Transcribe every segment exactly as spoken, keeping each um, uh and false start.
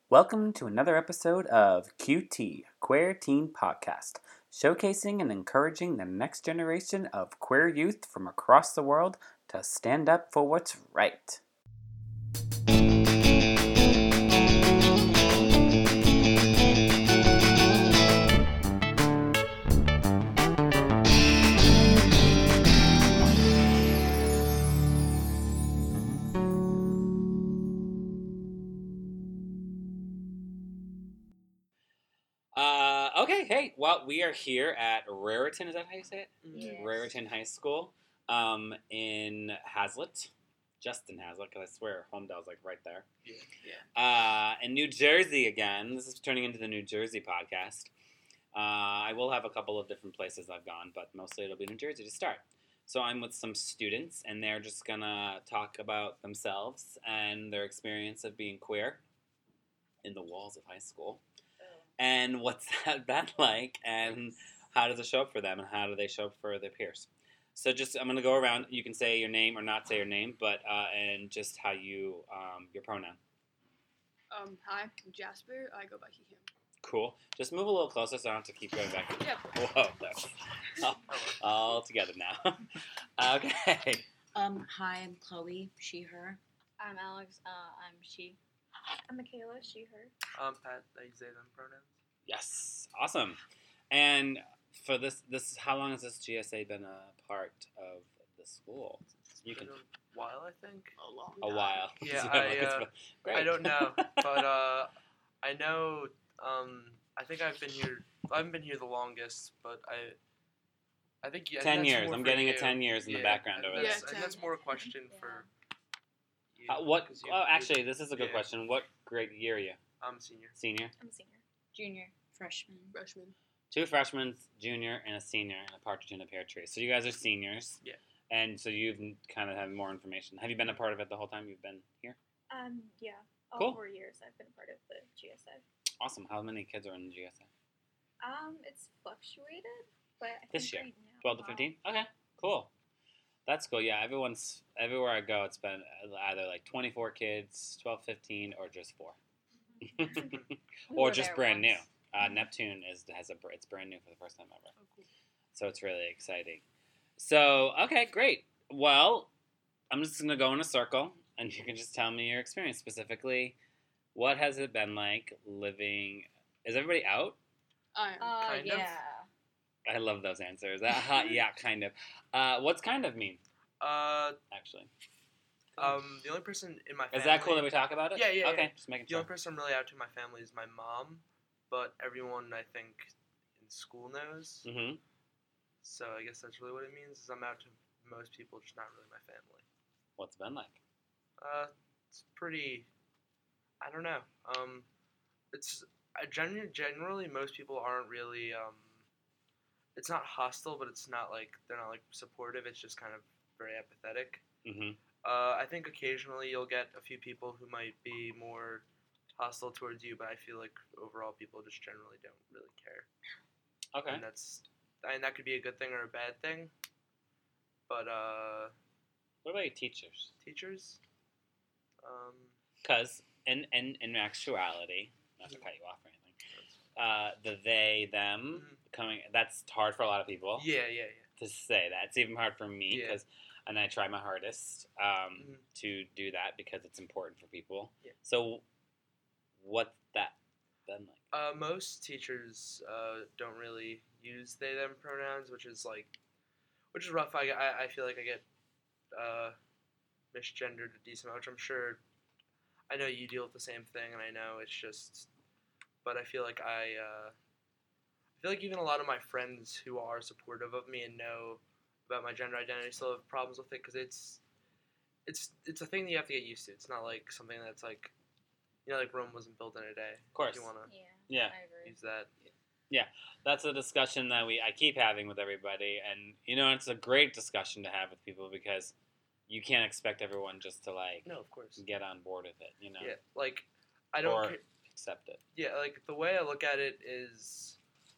Welcome to another episode of Q T, Queer Teen Podcast, showcasing and encouraging the next generation of queer youth from across the world to stand up for what's right. Uh, okay, hey, well, we are here at Raritan, is that how you say it? Yes. Raritan High School, um, in Hazlitt, just in Hazlitt, because I swear Homedale's like right there. Yeah. yeah. Uh, in New Jersey again, this is turning into the New Jersey podcast. Uh, I will have a couple of different places I've gone, but mostly it'll be New Jersey to start. So I'm with some students, and they're just gonna talk about themselves and their experience of being queer in the walls of high school. And what's that been like, and how does it show up for them, and how do they show up for their peers? So just, I'm going to go around. You can say your name or not say your name, but, uh, and just how you, um, your pronoun. Um, hi, I'm Jasper. I go by he, him. Cool. Just move a little closer so I don't have to keep going back. Yep. Whoa, that's all, all together now. Okay. Um, hi, I'm Chloe, she, her. I'm Alex, uh, I'm she. I'm Michaela, she, her. Um, Pat, they say them pronouns. Yes. Awesome. And for this, this, how long has this G S A been a part of the school? It's You been can- a while, I think. A long A while. Yeah, So, I, it's uh, been- great. I don't know, but uh, I know. Um, I think I've been here. I haven't been here the longest, but I. I think yeah, I think ten that's years. more I'm for getting you. a ten years in the Yeah, background I over think there. that's- I think that's more a question Yeah. for. You, Uh, what? 'cause you- Oh, you- actually, this is a good yeah. question. What grade year are you? I'm senior. Senior. I'm a senior. Junior. Freshman. Freshman. Two freshmen, junior, and a senior, and a partridge in a pear tree. So you guys are seniors. Yeah. And so you've kind of have more information. Have you been a part of it the whole time you've been here? Um, yeah. All Cool. four years I've been a part of the G S A. Awesome. How many kids are in the G S A? Um, it's fluctuated, but I This think year? right now, twelve to fifteen? Okay. Cool. That's cool. Yeah, everyone's, everywhere I go, it's been either like twenty-four kids, twelve, fifteen, or just four. We or were just there brand once. new. Uh, Mhm. Neptune is has a it's brand new for the first time ever. Oh, cool. So it's really exciting. So, okay, great. Well, I'm just going to go in a circle, and you can just tell me your experience. Specifically, what has it been like living... Is everybody out? I am. Uh, Kind of. yeah. I love those answers. Uh, hot, yeah, kind of. Uh, what's kind of mean, Uh, actually? um, the only person in my family. Is that cool that we talk about it? Yeah, yeah, Okay, yeah. just making The only sure. person I'm really out to in my family is my mom, but everyone I think in school knows. Mm-hmm. So I guess that's really what it means. Is I'm out to most people, just not really my family. What's it been like? Uh, it's pretty. I don't know. Um, it's I generally generally most people aren't really um. It's not hostile, but it's not like they're not like supportive. It's just kind of very apathetic. Mm-hmm. Uh, I think occasionally you'll get a few people who might be more hostile towards you, but I feel like overall people just generally don't really care. Okay. And that's, I mean, that could be a good thing or a bad thing. But uh, What about your teachers? teachers, um, Because in, in, in actuality, not to cut you off or anything, uh, the they, them, Mhm. coming, that's hard for a lot of people yeah, yeah, yeah. to say that. It's even hard for me Yeah. because, and I try my hardest um, Mhm. to do that because it's important for people. Yeah. So, what's that been like? Uh, most teachers uh, don't really use they them pronouns, which is like, which is rough. I, I, I feel like I get uh, misgendered a decent amount, which I'm sure. I know you deal with the same thing, and I know it's just. But I feel like I. Uh, I feel like even a lot of my friends who are supportive of me and know about my gender identity still have problems with it because it's. It's it's a thing that you have to get used to. It's not like something that's like. You know, like Rome wasn't built in a day. Of course. If you want to Yeah. Yeah. I agree. use that. That's a discussion that we I keep having with everybody, and you know it's a great discussion to have with people because you can't expect everyone just to like No, of course. get on board with it, you know, Yeah, like I don't. or ca- accept it. yeah, like the way I look at it is,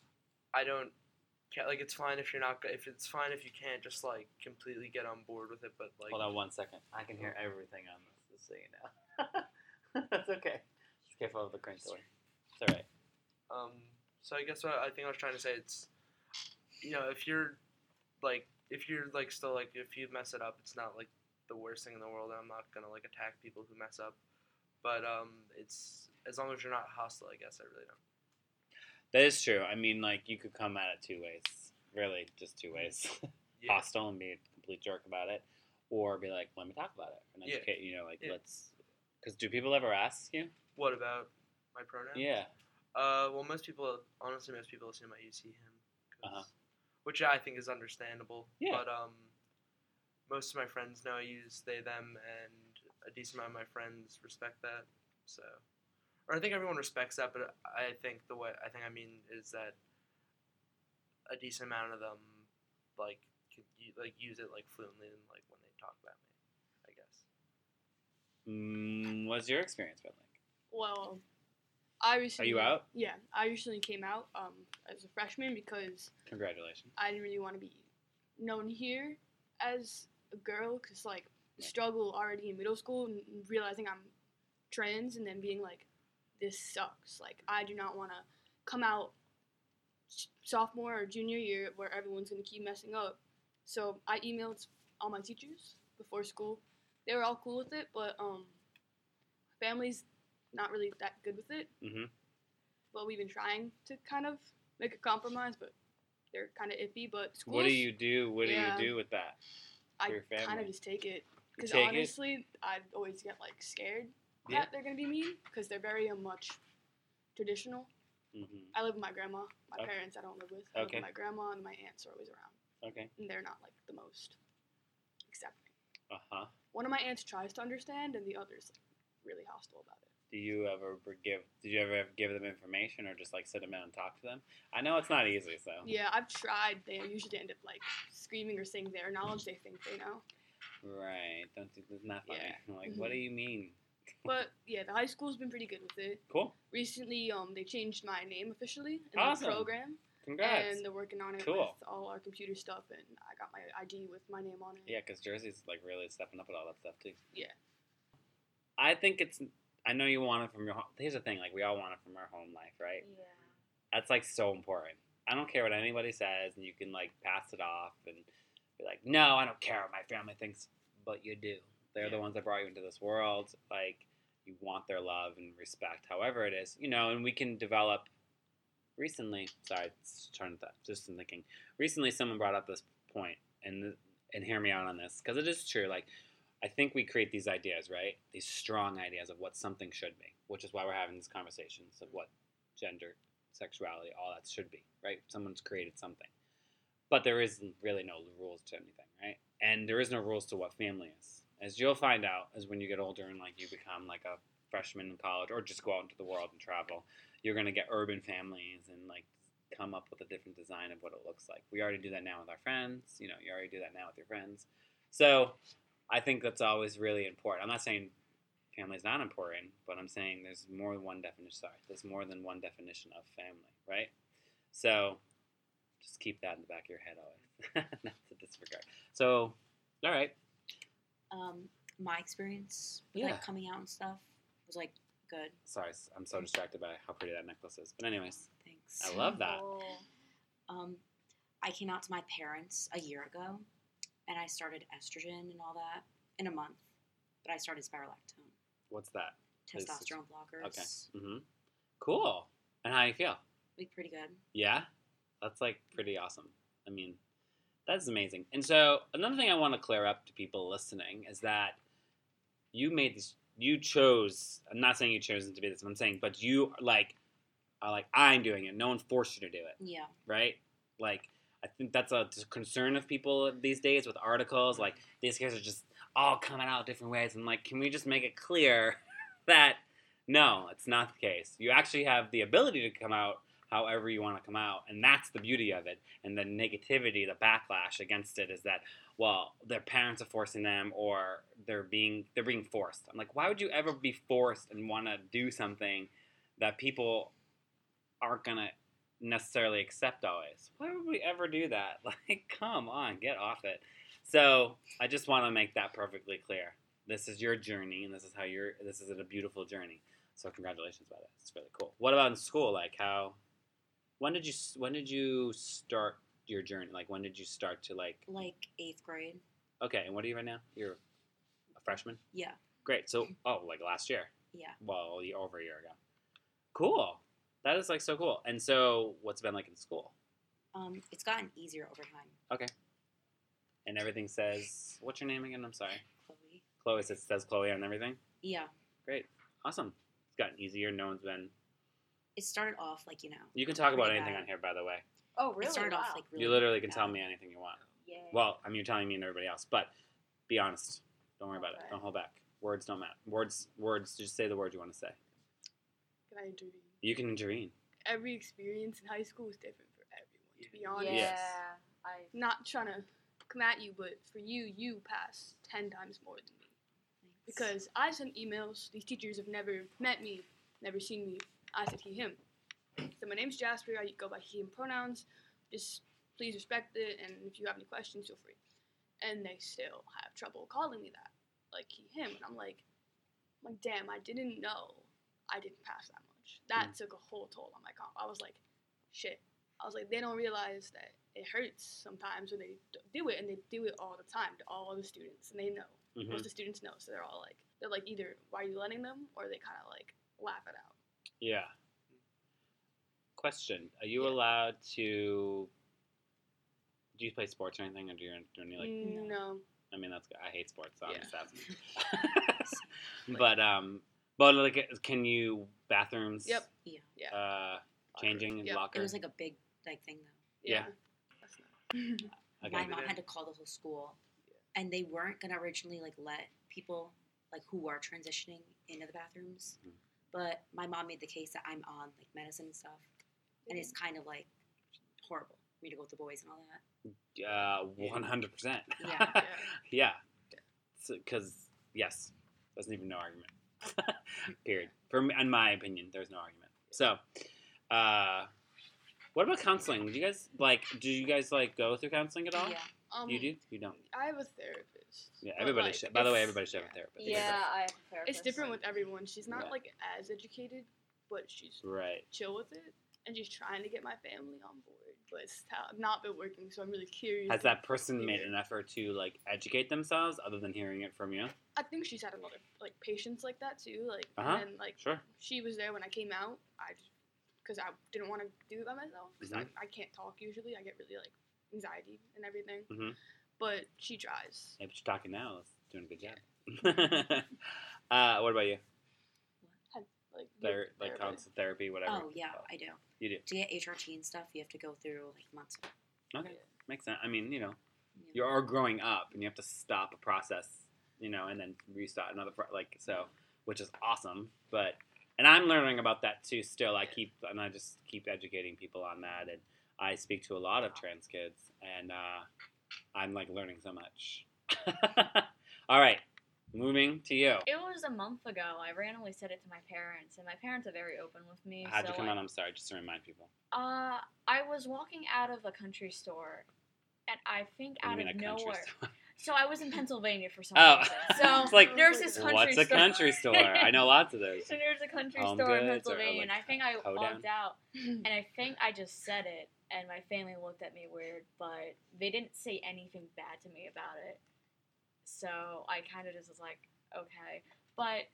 I don't. ca- Like it's fine if you're not. If it's fine if you can't just like completely get on board with it, but like. Hold on one second. I can hear everything on this, just so you know. That's okay. Careful of the crank door. It's all right. Um, so I guess what I think I was trying to say, it's, you know, if you're, like, if you're, like, still, like, if you mess it up, it's not, like, the worst thing in the world. I'm not going to, like, attack people who mess up. But um, it's, as long as you're not hostile, I guess, I really don't. That is true. I mean, like, you could come at it two ways. Really, just two ways. Yeah. Hostile and be a complete jerk about it. Or be like, let me talk about it. And Yeah. educate, you know, like, Yeah. let's... Because do people ever ask you? What about my pronouns? Yeah. Uh, well, most people, honestly, most people assume I use he, him. 'Cause- Uh-huh. Which I think is understandable. Yeah. But um, most of my friends know I use they, them, and a decent amount of my friends respect that. So, or I think everyone respects that, but I think the way I think I mean is that a decent amount of them like could, like use it like fluently and like when they talk about me, I guess. Mm, what's your experience been like? Well, I recently. you out? Yeah, I recently came out um, as a freshman because Congratulations. I didn't really want to be known here as a girl because, like, the struggle already in middle school and realizing I'm trans and then being like, this sucks. Like, I do not want to come out s- sophomore or junior year where everyone's going to keep messing up. So I emailed all my teachers before school. They were all cool with it, but um, family's not really that good with it. Mm-hmm. But we've been trying to kind of make a compromise, but they're kind of iffy. But schools, What do you do? What Yeah. do you do with that? I for your kind family? of just take it. Because take it? honestly, I always get, like, scared Yeah. that they're going to be mean because they're very uh, much traditional. Mm-hmm. I live with my grandma. My Okay. parents I don't live with. I live Okay. with my grandma and my aunts are always around. Okay. And they're not, like, the most accepting. Uh-huh. One of my aunts tries to understand and the other's, like, really hostile about it. Do you ever give? Did you ever give them information, or just like sit them down and talk to them? I know it's not easy, so. Yeah, I've tried. They usually end up, like, screaming or saying their knowledge they think they know. Right. Don't do. Isn't that funny? Yeah. I'm like, Mhm. what do you mean? But, yeah, the high school's been pretty good with it. Cool. Recently, um, they changed my name officially in Awesome. the program. Congrats. And they're working on it Cool. with all our computer stuff, and I got my I D with my name on it. Yeah, because Jersey's like really stepping up with all that stuff too. Yeah. I think it's. I know you want it from your home. Here's the thing, like we all want it from our home life, right? Yeah. That's like so important. I don't care what anybody says, and you can like pass it off and be like, no, I don't care what my family thinks, but you do. They're the Yeah. ones that brought you into this world. Like you want their love and respect, however it is, you know. And we can develop. Recently, sorry, it's trying to just in thinking. Recently, someone brought up this point, and and hear me out on this because it is true. Like. I think we create these ideas, right? These strong ideas of what something should be, which is why we're having these conversations of what gender, sexuality, all that should be, right? Someone's created something. But there isn't really no rules to anything, right? And there is no rules to what family is. As you'll find out as when you get older and like you become like a freshman in college or just go out into the world and travel, you're going to get urban families and like come up with a different design of what it looks like. We already do that now with our friends. You know, you already do that now with your friends. So I think that's always really important. I'm not saying family's not important, but I'm saying there's more than one definition. Sorry, there's more than one definition of family, right? So just keep that in the back of your head always, not to disregard. So, all right. Um, my experience with Yeah. like coming out and stuff was like good. Sorry, I'm so distracted by how pretty that necklace is. But anyways, Thanks. I love that. Oh. Um, I came out to my parents a year ago, and I started estrogen and all that in a month. But I started spirulactone, What's that? Is- testosterone blockers. Okay. Mm-hmm. Cool. And how you feel? Like pretty good. Yeah, that's like pretty awesome. I mean, that's amazing. And so another thing I want to clear up to people listening is that you made this. You chose. I'm not saying you chose to be this. I'm saying, but you like, are like I'm doing it. No one forced you to do it, Yeah. right? Like I think that's a concern of people these days with articles. Like these guys are just all coming out different ways. And like, can we just make it clear that no, it's not the case. You actually have the ability to come out however you want to come out, and that's the beauty of it. And the negativity, the backlash against it is that, well, their parents are forcing them, or they're being they're being forced. I'm like, why would you ever be forced and want to do something that people aren't gonna necessarily accept always? Why would we ever do that? Like, come on, get off it. So I just want to make that perfectly clear. This is your journey, and this is how you're. This is a beautiful journey. So congratulations about that. It's really cool. What about in school? Like how? When did you when did you start your journey? Like when did you start to like? Like eighth grade. Okay, and what are you right now? You're a freshman. Yeah. Great. So oh, like last year. Yeah. Well, a year- over a year ago. Cool. That is like so cool. And so, what's it been like in school? Um, it's gotten easier over time. Okay. And everything says, what's your name again? I'm sorry. Chloe. Chloe says, says Chloe on everything. Yeah. Great. Awesome. It's gotten easier. No one's been. It started off like you know. You can talk about Pretty anything bad. on here, by the way. Oh, really? It started wow. off like really. You literally can bad. tell me anything you want. Yay. Well, I mean, you're telling me and everybody else, but be honest. Don't worry about it. Okay. Don't hold back. Words don't matter. Words, words. Just say the word you want to say. Can I intervene? You can intervene. Every experience in high school is different for everyone. To be honest, Yeah. Yes. I. not trying to come at you, but for you, you pass ten times more than me. Thanks. Because I sent emails. These teachers have never met me, never seen me. I said he, him. So my name's Jasper. I go by he, him pronouns. Just please respect it, and if you have any questions, feel free. And they still have trouble calling me that, like he, him. And I'm like, I'm like, damn, I didn't know I didn't pass that much. That Mm. took a whole toll on my comp. I was like, shit. I was like, they don't realize that it hurts sometimes when they d- do it, and they do it all the time to all the students, and they know. Mhm. Most of the students know, so they're all like, they're like either why are you letting them, or they kind of like laugh it out. Yeah. Question: Are you Yeah. allowed to? Do you play sports or anything, or do you do any like? Mm, no. I mean, that's good. I hate sports, so I'm Yeah. just asking. but um, but like, can you bathrooms? Yep. Yeah. Yeah. Uh, changing in Yep. locker. It was like a big like thing though. Yeah. That's not. Okay. My mom had to call the whole school, and they weren't gonna originally like let people like who are transitioning into the bathrooms, Mhm. but my mom made the case that I'm on like medicine and stuff, and it's kind of like horrible for me to go with the boys and all that. Uh, one hundred percent. Yeah. Yeah. Because yes, there's even no argument. Period. For me, in my opinion, there's no argument. So, uh, what about counseling? Do you guys like? Do you guys like go through counseling at all? Yeah. Um, You do? You don't? I have a therapist. Yeah. but, Everybody like, should. By the way, it's- everybody should have a therapist. Yeah, I have a therapist. It's different with everyone. She's not Yeah. like as educated, but she's Right. chill with it, and she's trying to get my family on board. But it's ha- not been working, so I'm really curious. Has to- that person made an effort to like educate themselves, other than hearing it from you? I think she's had another like patients like that too. Like Uh-huh. and like Sure. she was there when I came out. I just because I didn't want to do it by myself because Mhm. I, I can't talk usually. I get really like anxiety and everything. Mhm. But she tries. Hey, but you're talking now. That's doing a good job. uh, what about you? Like Ther- like therapy. constant therapy, whatever. Oh yeah, I do. You do. To get H R T and stuff, you have to go through like months. Okay, makes sense. I mean, you know, Yeah. you are growing up, and you have to stop a process, you know, and then restart another pro- like so, which is awesome. But and I'm learning about that too. Still, I keep and I just keep educating people on that, and I speak to a lot of trans kids, and uh, I'm like learning so much. All right, moving to you. It was a month ago. I randomly said it to my parents, and my parents are very open with me. How'd so you come like, on? I'm sorry, just to remind people. Uh, I was walking out of a country store, and I think What out do you of mean a country nowhere. store? So I was in Pennsylvania for some Oh, reason. So it's like there's this country what's a store. country store? I know lots of those. So there's a country Home store in Goods or, Pennsylvania, like, and I think I Hoedown? walked out, and I think I just said it, and my family looked at me weird, but they didn't say anything bad to me about it. So I kind of just was like, okay. But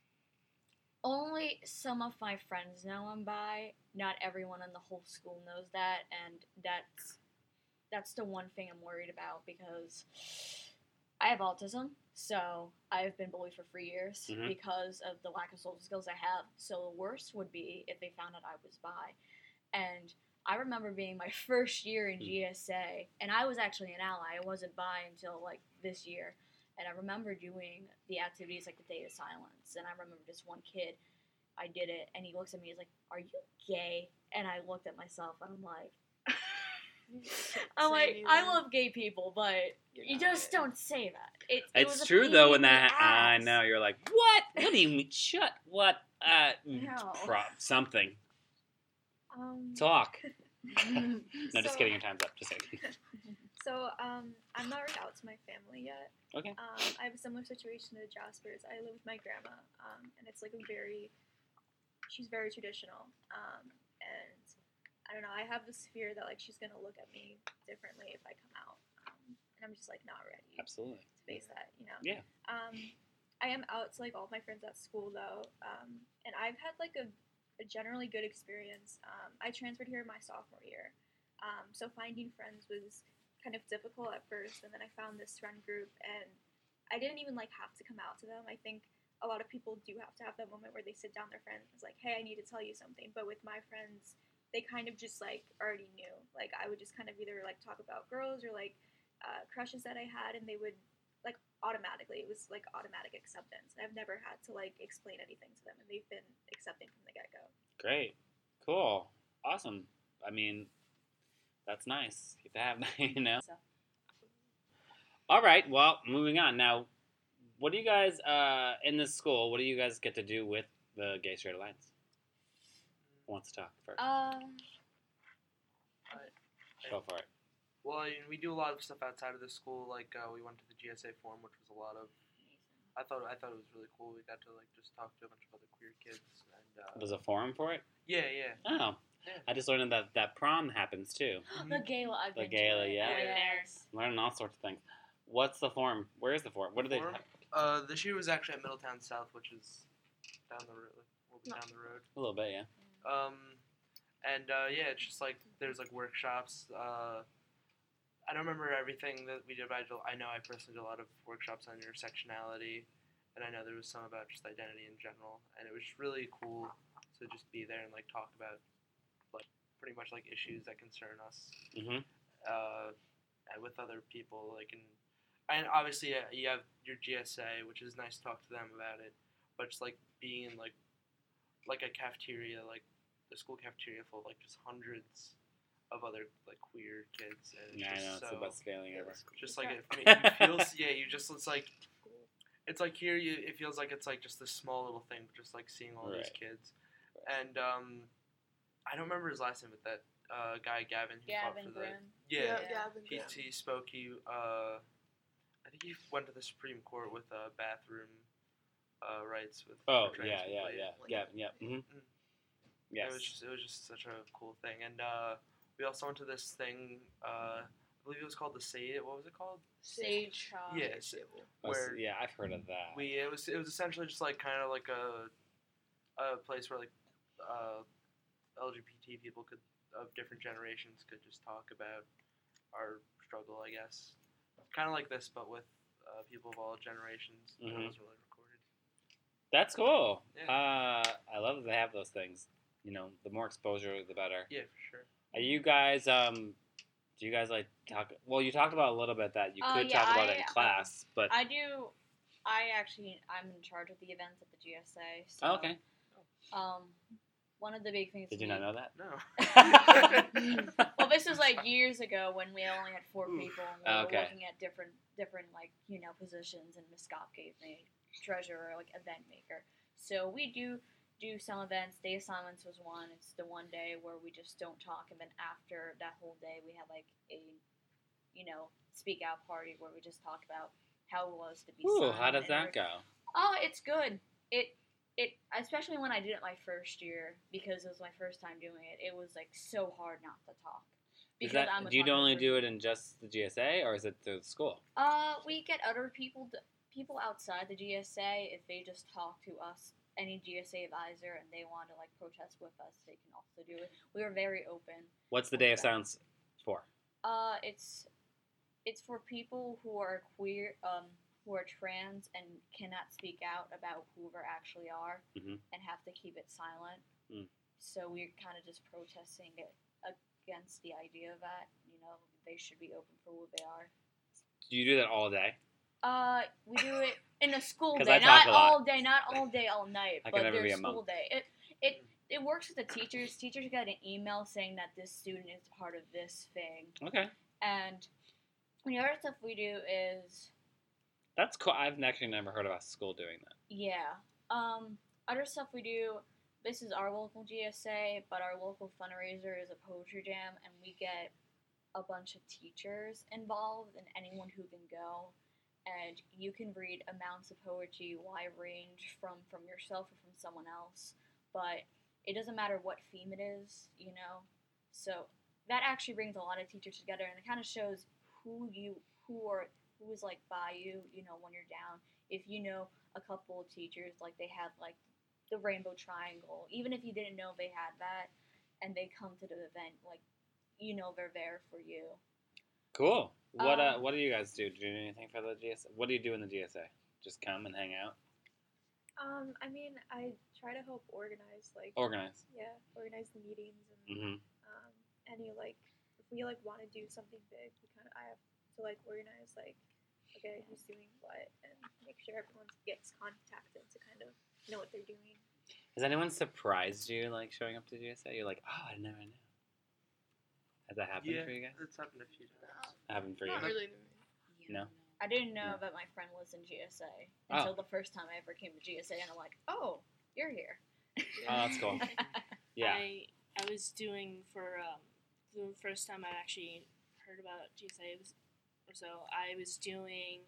only some of my friends know I'm bi. Not everyone in the whole school knows that, and that's that's the one thing I'm worried about because I have autism, so I've been bullied for three years Mhm. because of the lack of social skills I have. So the worst would be if they found out I was bi. And I remember being my first year in G S A, and I was actually an ally. I wasn't bi until like this year. And I remember doing the activities like the Day of Silence. And I remember this one kid, I did it, and he looks at me, he's like, "Are you gay?" And I looked at myself, and I'm like, I'm Say like, anything. I love gay people, but You're you not just gay. don't say that. It, it was It's a true pain though in when the that I ass. know you're like, what? What do you mean? Shut what? Uh, No. pro- something. Um, Talk. No, just So- kidding. Your time's up. Just kidding. So, um, I'm not reached out to my family yet. Okay. Um, I have a similar situation to Jasper's. I live with my grandma, um, and it's like a very she's very traditional. Um, and I don't know. I have this fear that like she's gonna look at me differently if I come out, um, and I'm just like not ready Absolutely. to face that. You know. Yeah. Um, I am out to like all of my friends at school though, um, and I've had like a, a generally good experience. Um, I transferred here my sophomore year, um, so finding friends was kind of difficult at first, and then I found this friend group, and I didn't even like have to come out to them. I think a lot of people do have to have that moment where they sit down their friends, like, hey, I need to tell you something. But with my friends, they kind of just like already knew. Like I would just kind of either like talk about girls or like uh, crushes that I had, and they would like automatically. It was like automatic acceptance. I've never had to like explain anything to them, and they've been accepting from the get go. Great. Cool. Awesome. I mean, that's nice to have that, you know? So. All right. Well, moving on. Now, what do you guys, uh, in this school, what do you guys get to do with the Gay Straight Alliance? Who wants to talk first? Um, Go for it. Well, I mean, we do a lot of stuff outside of the school. Like uh, we went to the G S A forum, which was a lot of. I thought I thought it was really cool. We got to like just talk to a bunch of other queer kids. And uh, There's a forum for it? yeah, yeah. Oh. Yeah. I just learned that that prom happens too. the gala. I've The been gala, to it. yeah. Oh, Yeah. yes. Learning all sorts of things. What's the forum? Where is the forum? What do they Forum? have? Uh, this year was actually at Middletown South, which is down the road. Will be No. down the road. A little bit, yeah. Um, and uh, yeah, it's just like there's like workshops. Uh, I don't remember everything that we did, but I, do, I know I personally did a lot of workshops on intersectionality, and I know there was some about just identity in general, and it was really cool to just be there and like talk about like pretty much like issues that concern us Mm-hmm. uh, and with other people, like and and obviously uh, you have your G S A, which is nice to talk to them about it, but just like being in like like a cafeteria, like the school cafeteria full of like just hundreds of other like queer kids, and it's Yeah, I just know. It's so the best feeling ever. just like it, it feels yeah you just it's like it's like here you it feels like it's like just this small little thing, but just like seeing all these Right. kids, and um, I don't remember his last name, but that uh, guy Gavin who fought Gavin for the Grimm. yeah. yeah, I've been He, good. he spoke. He, uh, I think he went to the Supreme Court with uh, bathroom uh, rights with. Oh, for trans yeah, yeah, people. yeah. Yeah, yeah. Mm-hmm. Mm. Yes. It was just it was just such a cool thing, and uh, we also went to this thing. Uh, I believe it was called the Sage. What was it called? Sage. Talk. Yeah, it's- Oh, where yeah, I've heard of that. we it was it was essentially just like kind of like a a place where like uh, L G B T people could of different generations could just talk about our struggle, I guess. Kind of like this, but with uh, people of all generations. It Mhm. wasn't really recorded. That's cool. Yeah. Uh, I love that they have those things. You know, the more exposure, the better. Yeah, for sure. Are you guys, um, do you guys like talk? Well, you talked about a little bit that you Uh, could yeah, talk about I, it in um, class, but. I do. I actually, I'm in charge of the events at the G S A. So, Oh, okay. Um, one of the big things. Did you we- not know that? No. Well, this was like years ago when we only had four Oof. people, and we were Okay. looking at different, different like you know positions. And Miss Scott gave me treasurer, like event maker. So we do do some events. Day of Silence was one. It's the one day where we just don't talk, and then after that whole day, we have like a, you know, speak out party where we just talk about how it was to be. Ooh, silent how does and that everything. go? Oh, it's good. It it especially when I did it my first year because it was my first time doing it. It was like so hard not to talk. Is Because that, I'm a do you talkative only do person. it in just the G S A, or is it through the school? Uh, we get other people to, people outside the G S A if they just talk to us, any G S A advisor, and they want to like protest with us, they can also do it. We were very open. What's the Day of Okay. Silence for? Uh, it's it's for people who are queer, um, who are trans and cannot speak out about who they actually are, Mhm. and have to keep it silent. Mm. So we're kind of just protesting it against the idea of that. You know, they should be open for who they are. Do you do that all day? Uh, we do it in a school 'Cause day, I talk not a lot. all day, not all day, all night, I but can never be there's a school monk. day. It it it works with the teachers. Teachers get an email saying that this student is part of this thing, Okay. and the other stuff we do is That's cool. I've actually never heard of a school doing that. yeah. Um, other stuff we do. This is our local G S A, but our local fundraiser is a poetry jam, and we get a bunch of teachers involved and anyone who can go. And you can read amounts of poetry, wide range from, from yourself or from someone else. But it doesn't matter what theme it is, you know. So that actually brings a lot of teachers together, and it kind of shows who you who are who is like by you, you know, when you're down. If you know a couple of teachers, like they have like the rainbow triangle, even if you didn't know they had that, and they come to the event, like you know they're there for you. Cool. What uh, Um, what do you guys do? Do you do anything for the G S A? What do you do in the G S A? Just come and hang out, Um, I mean, I try to help organize, like, organize. yeah, organize the meetings and Mm-hmm. um, any like, if we like want to do something big, we kind of I have to like organize like, okay, who's doing what, and make sure everyone gets contacted to kind of know what they're doing. Has anyone surprised you, like showing up to G S A? You're like, oh, I never knew. Has that happened Yeah, for you guys? it's happened a few times. Happened for you? Not really. No. I didn't know Yeah. that my friend was in G S A Oh. until the first time I ever came to G S A, and I'm like, oh, you're here. Oh, that's cool. Yeah. I I was doing for um, the first time I actually heard about G S A was, or so I was doing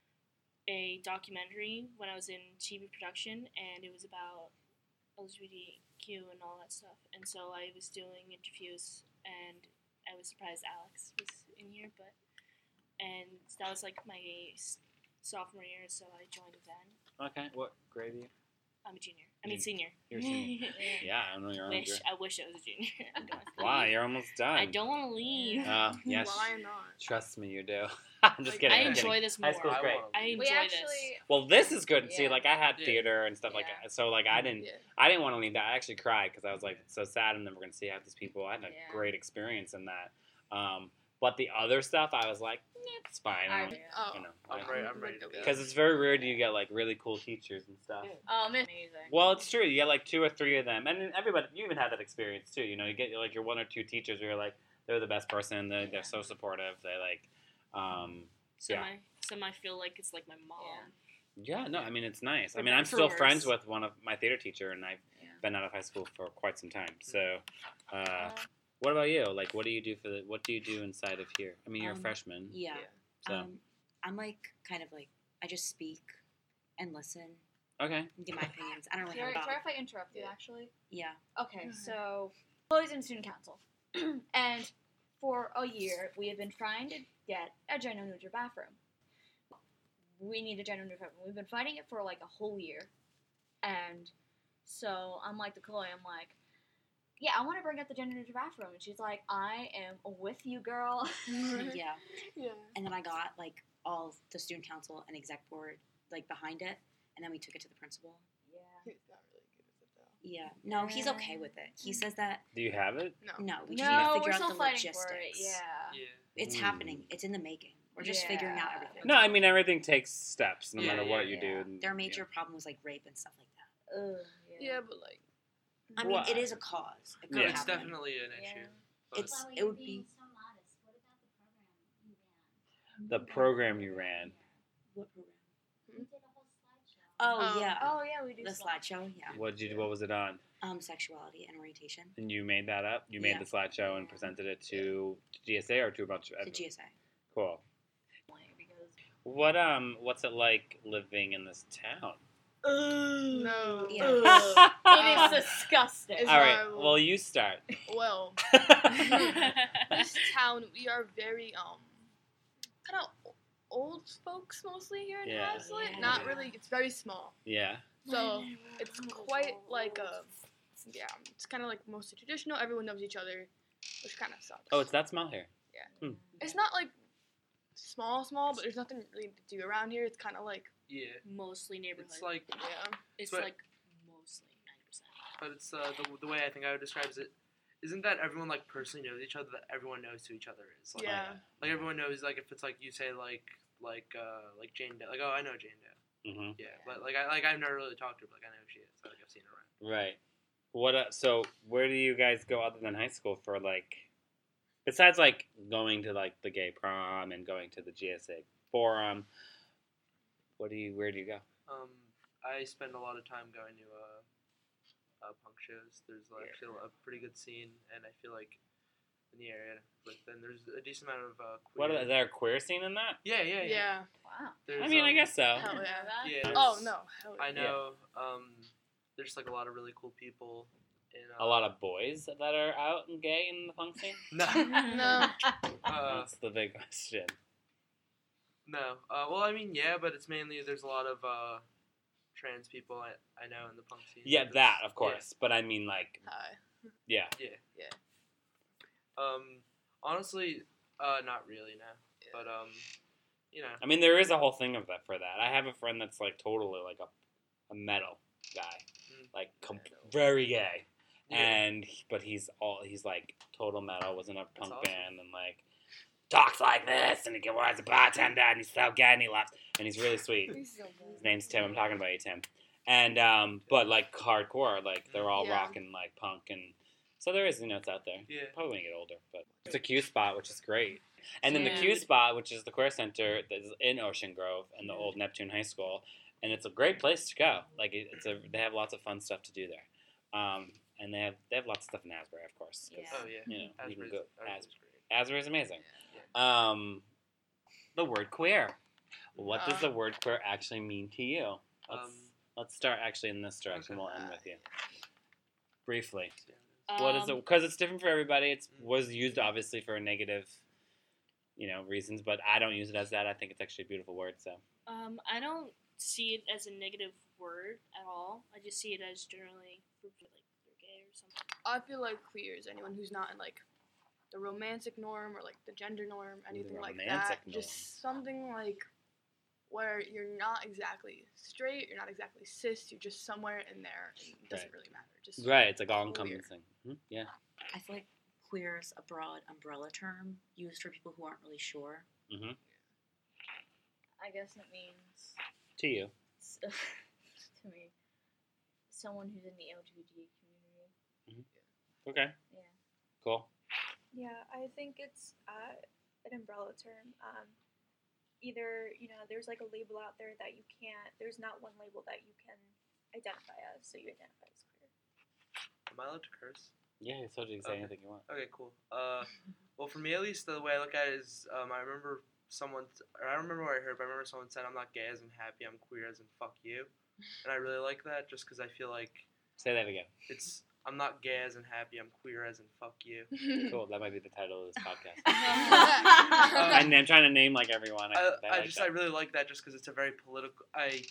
a documentary when I was in T V production, and it was about L G B T Q and all that stuff. And so I was doing interviews, and I was surprised Alex was in here, but and that was like my s- sophomore year, so I joined then. Okay. What grade are you? I'm a junior. I mean You- senior. You're a senior. Yeah, I don't know your own wish grade. I wish I was a junior. I don't wanna Why? leave. You're almost done. I don't want to leave. Uh, yes. Why not? Trust me, you do. I'm just Like, kidding. I I'm enjoy kidding. this High more. school's I great. wanna I leave. enjoy We actually, Well, this is good. See, Yeah. like I had Yeah. theater and stuff like Yeah. that, so like I didn't, Yeah. I didn't want to leave that. I actually cried because I was like so sad, and then we're gonna see half these people. I had a Yeah. great experience in that. Um, but the other stuff, I was like, eh, it's fine. I I, don't, Oh. you know, I'm ready. I'm ready to go. because it's very rare do you get like really cool teachers and stuff. um, it's amazing. Well, it's true. You get like two or three of them, and then everybody. You even had that experience too. You know, you get like your one or two teachers where you're like, they're the best person. They they're so supportive. They like, um, Some Yeah. I some I feel like it's like my mom. yeah. No, I mean it's nice. I For mean better I'm or still for friends worse. with one of my theater teacher, and I've Yeah. been out of high school for quite some time. So, uh, Uh, what about you? Like, what do you do for the? What do you do inside of here? I mean, you're Um, a freshman. Yeah. Yeah. So Um, I'm like kind of like I just speak and listen okay. and give my opinions. I don't really sorry, have sorry a if I interrupt you, Yeah. actually. yeah. Okay, Mhm. so always in student council, and for a year we have been trying to get a gender neutral bathroom. We need a gender neutral bathroom. We've been fighting it for like a whole year, and so I'm like to Chloe, I'm like, yeah, I want to bring up the gender neutral bathroom, and she's like, I am with you, girl. Yeah. Yeah. And then I got like all of the student council and exec board like behind it, and then we took it to the principal. Yeah. He's not really good at it though. Yeah. No, he's okay with it. He says that Do you have it? No. no, we just need No, to we're figure still out the fighting logistics. for it. Yeah. Yeah. It's Mm. happening. It's in the making. We're just figuring out Yeah. everything. No, I mean everything takes steps, no Yeah, matter yeah, what you yeah. do. Their major problem was like rape and stuff like that. Ugh, Yeah, but like. I mean, Well, it is a cause. It could Yeah. It's happen. definitely an Yeah. issue. But It's Chloe, it you're would being be so modest. What about the program you ran? The program you ran. what program? You did a whole slideshow. Oh Um, yeah, Oh yeah, we do. the stuff. slideshow. Yeah, What did you? What was it on? um, sexuality and orientation. And you made that up. You made Yeah. the slideshow and presented it to G S A or to a bunch of The G S A. Cool. Because What um? What's it like living in this town? No. Yeah. it is disgusting. It's All right. horrible. Well, you start. Well, this town we are very um kind of old folks mostly here in Yeah. Hazlitt. Yeah. Not really. It's very small, Yeah. so it's quite like a yeah. It's kind of like mostly traditional. Everyone knows each other, which kind of sucks. Oh, it's that small here. It's not like small, small, but there's nothing really to do around here. It's kind of like yeah, Mostly neighborhood. it's like, yeah. it's but- like mostly ninety percent. but it's uh, the, the way I think I would describe it. Isn't that everyone like personally knows each other? That everyone knows who each other is. Like, Yeah. Like everyone knows. Like if it's like you say like like uh like Jane Doe. Like oh I know Jane Doe. Mm-hmm. Yeah. But like I like I've never really talked to her. But like I know who she is. So, like I've seen her around. Right. What? Uh, so, where do you guys go other than high school for like? Besides like going to like the gay prom and going to the G S A forum, what do you? Where do you go? Um, I spend a lot of time going to uh, uh punk shows. There's like, actually a pretty good scene, and I feel like in the area. But then there's a decent amount of uh, queer. What is there a queer scene in that? Yeah, yeah, yeah. Yeah. Wow. There's, I mean, I um, guess so. Hell yeah. Yeah. Oh there's- no. Hell yeah. I know. Um, there's like a lot of really cool people, in A uh, lot of boys that are out and gay in the punk scene? No. No. uh, That's the big question. no. Uh, well, I mean, yeah, but it's mainly there's a lot of uh, trans people I, I know in the punk scene. Yeah, That's- that, of course. But I mean, like, Hi. yeah. Um, honestly, uh, not really, no. But um, you know. I mean, there is a whole thing of that for that. I have a friend that's, like, totally, like, a, a metal guy. Mm. Like, com- Metal. very gay. Yeah. And, he- but he's all, he's, like, total metal, was in a punk awesome. band, and, like, talks like this, and he was a bartender, and he's so gay, and he laughs, and he's really sweet. He's so good. His name's Tim. I'm talking about you, Tim. And um, but like hardcore, like they're all Yeah. rocking like punk, and so there is, you know, it's out there. Yeah. Probably when you get older, but it's a Q spot, which is great. And then Yeah. the Q spot, which is the Queer Center, that is in Ocean Grove and the old Neptune High School, and it's a great place to go. Like it, it's a, they have lots of fun stuff to do there, um, and they have they have lots of stuff in Asbury, of course. 'cause, Yeah. Oh yeah. You know, you can Asbury's- go. Asbury's As, great. Asbury is amazing. Um, the word queer. What does Uh, the word queer actually mean to you? Let's Um, let's start actually in this direction. okay. We'll end with you briefly. Yeah. What is it? Um, Because it's different for everybody. It Mm. was used obviously for negative, you know, reasons, but I don't use it as that. I think it's actually a beautiful word. So Um, I don't see it as a negative word at all. I just see it as generally for like they're gay or something. I feel like queer is anyone who's not in like the romantic norm or like the gender norm, anything like romantic that. norm. Just something like where you're not exactly straight, you're not exactly cis, you're just somewhere in there, and it doesn't Right. really matter. Just right, it's like all Queer. encompassing. Mhm, yeah. I feel like queer is a broad umbrella term used for people who aren't really sure. hmm I guess it means To you. s- to me someone who's in the L G B T community. Okay. Yeah. Cool. Yeah, I think it's uh, an umbrella term. Um, either, you know, there's like a label out there that you can't, there's not one label that you can identify as, so you identify as queer. Am I allowed to curse? Yeah, I told you to say Okay. anything you want. Okay, cool. Uh, well, for me at least, the way I look at it is, um, I remember someone, or I don't remember where I heard, but I remember someone said, "I'm not gay as in happy, I'm queer as in fuck you," and I really like that, just because I feel like Say that again. it's, I'm not gay as in happy, I'm queer as in fuck you. Cool. That might be the title of this podcast. Um, I'm, I'm trying to name like everyone. I, I, I I like just that. I really like that just because it's a very political. I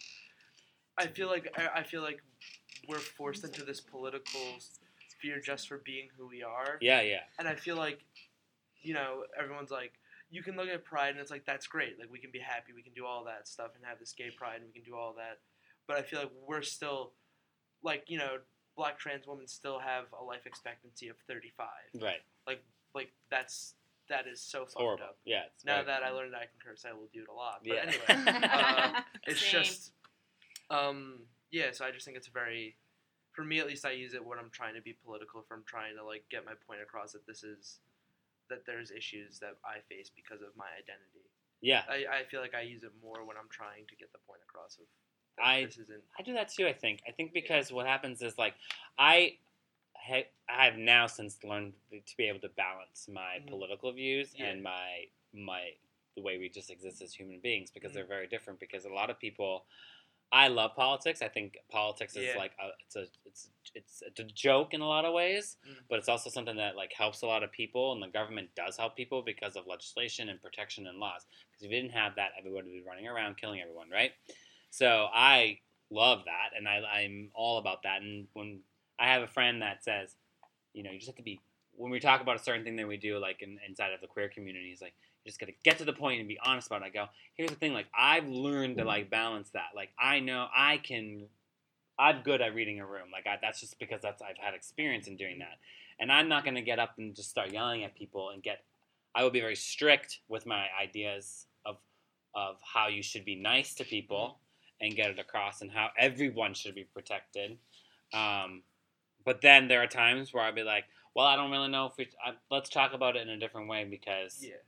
I feel like I, I feel like we're forced into this political sphere just for being who we are, Yeah, yeah. and I feel like, you know, everyone's like, you can look at pride and it's like that's great, like we can be happy, we can do all that stuff and have this gay pride and we can do all that, but I feel like we're still, like, you know, black trans women still have a life expectancy of thirty-five. Right. Like that's that is so It's fucked horrible. up. Yeah. It's Now very- that I learned that I can curse, I will do it a lot. But Yeah. anyway, uh, it's Same. just, um, yeah. So I just think it's very, for me at least, I use it when I'm trying to be political. If I'm trying to like get my point across that this is, that there's issues that I face because of my identity. yeah. I, I feel like I use it more when I'm trying to get the point across of. That I- this isn't. I do that too. I think. I think because what happens is like, I, ha- I have now since learned to be able to balance my Mhm. political views Yeah. and my my the way we just exist as human beings because Mhm. they're very different. Because a lot of people, I love politics. I think politics is Yeah. like a, it's a it's it's it's a joke in a lot of ways, Mhm. but it's also something that like helps a lot of people, and the government does help people because of legislation and protection and laws. Because if you didn't have that, everyone would be running around killing everyone, right? So I love that, and I, I'm all about that. And when I have a friend that says, you know, you just have to be, when we talk about a certain thing that we do, like in, inside of the queer community, he's like, you just got to get to the point and be honest about it. I go, here's the thing, like, I've learned to, like, balance that. Like, I know I can, I'm good at reading a room. Like, I, that's just because that's I've had experience in doing that. And I'm not going to get up and just start yelling at people and get, I will be very strict with my ideas of of how you should be nice to people and get it across and how everyone should be protected. Um, but then there are times where I'll be like, well, I don't really know if we, I, let's talk about it in a different way because Yeah.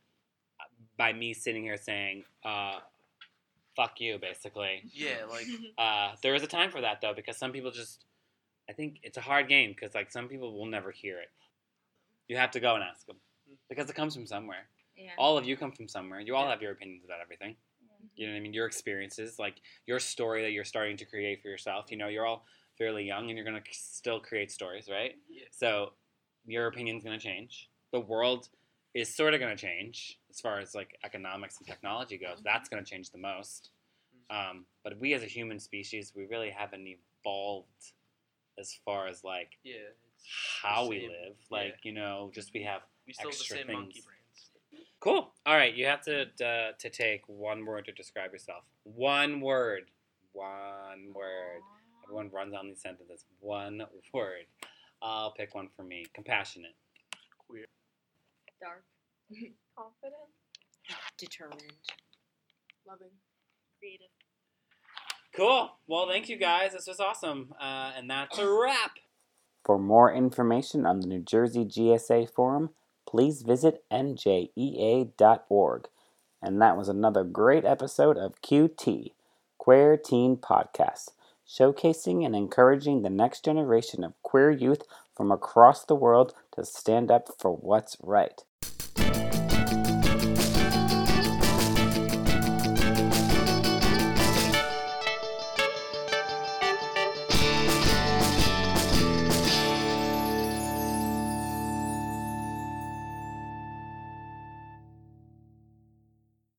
by me sitting here saying, uh, fuck you, basically, Yeah. Like. uh, there is a time for that though, because some people just, I think it's a hard game because like some people will never hear it. You have to go and ask them because it comes from somewhere. Yeah. All of you come from somewhere. You all Yeah. have your opinions about everything. You know what I mean? Your experiences, like your story that you're starting to create for yourself. You know, you're all fairly young and you're going to still create stories, right? Yeah. So your opinion's going to change. The world is sort of going to change as far as like economics and technology goes. That's going to change the most. Um, but we as a human species, we really haven't evolved as far as like Yeah. It's how the we same- live. Like, you know, just we have We still have the extra same monkey things. brains. Cool. All right, you have to uh, to take one word to describe yourself. One word. One word. Everyone runs on these sentences. One word. I'll pick one for me. Compassionate. Queer. Dark. Confident. Determined. Loving. Creative. Cool. Well, thank you guys. This was awesome. Uh, and that's a wrap. For more information on the New Jersey G S A Forum, please visit N J E A dot org. And that was another great episode of Q T, Queer Teen Podcast, showcasing and encouraging the next generation of queer youth from across the world to stand up for what's right.